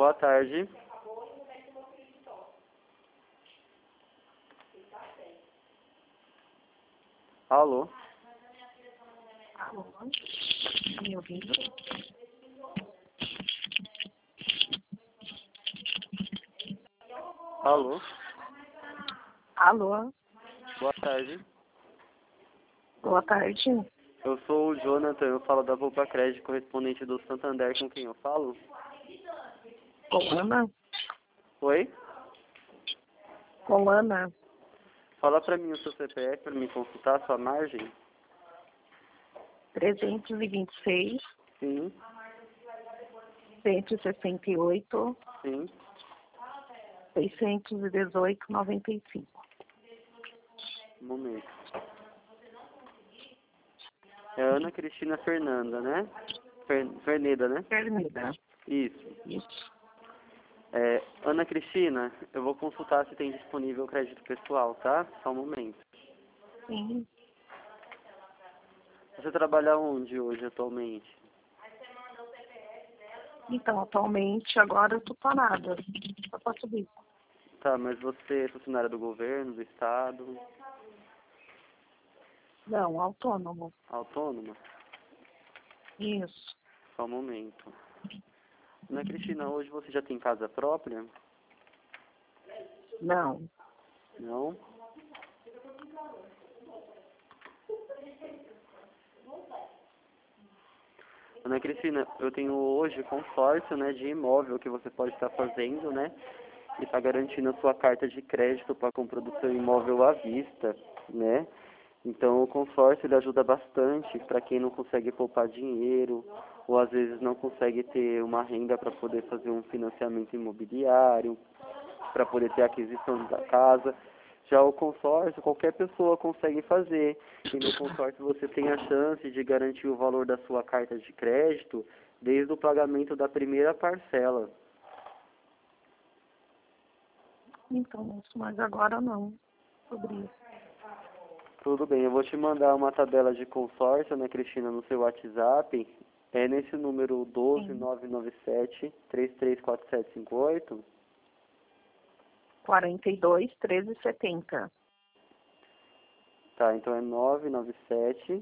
Boa tarde. Alô? Alô? Tá me ouvindo? Alô? Alô? Boa tarde. Boa tarde. Eu sou o Jonathan, eu falo da Poupa Crédito, correspondente do Santander, com quem eu falo? Colana? Oi? Colana? Fala pra mim o seu CPF pra me consultar a sua margem. 326, Sim, 168, sim. 618, 95. Um momento. É Ana Cristina Fernanda, né? Ferneda, né? Termina. Isso. Isso. Ana Cristina, eu vou consultar se tem disponível crédito pessoal, tá? Só um momento. Sim. Você trabalha onde hoje, atualmente? Então, atualmente, agora eu tô parada. Só pra subir. Tá, mas você é funcionária do governo, do estado, Não, autônomo. autônoma? Isso. Só um momento. Ana Cristina, hoje você já tem casa própria? Não. Não? Ana Cristina, eu tenho hoje consórcio, né, de imóvel que você pode estar fazendo, né? E está garantindo a sua carta de crédito para compra do seu imóvel à vista, né? Então o consórcio ele ajuda bastante para quem não consegue poupar dinheiro ou às vezes não consegue ter uma renda para poder fazer um financiamento imobiliário, para poder ter a aquisição da casa. Já o consórcio, qualquer pessoa consegue fazer. E no consórcio você tem a chance de garantir o valor da sua carta de crédito desde o pagamento da primeira parcela. Então, mas agora não. Sobre isso. Tudo bem, eu vou te mandar uma tabela de consórcio, né, Cristina, no seu WhatsApp. É nesse número Sim. 12997-334758. 42, 13, 70. Tá, então é 997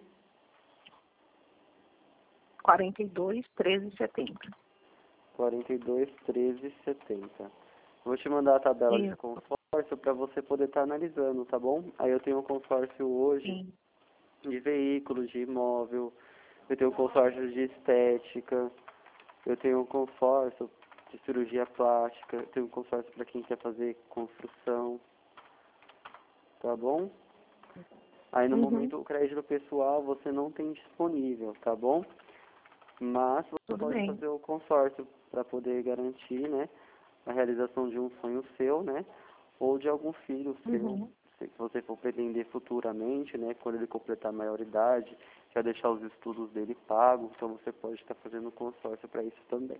42, 13, 70. 42 13 70. Vou te mandar a tabela de Isso. consórcio para você poder estar analisando, tá bom? Aí eu tenho um consórcio hoje Sim. de veículos, de imóvel, eu tenho um consórcio de estética, eu tenho um consórcio de cirurgia plástica, eu tenho um consórcio para quem quer fazer construção, tá bom? Aí no momento o crédito pessoal você não tem disponível, tá bom? Mas você Tudo pode bem. fazer o consórcio para poder garantir, né, a realização de um sonho seu, né, ou de algum filho seu, se você for pretender futuramente, né, quando ele completar a maioridade, já deixar os estudos dele pagos, então você pode estar fazendo consórcio para isso também,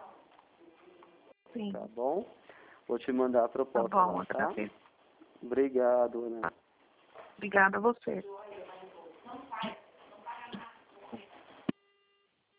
Sim. tá bom? Vou te mandar a Tá proposta bom, lá, tá? agradeço. Obrigado, Ana. Obrigada a você.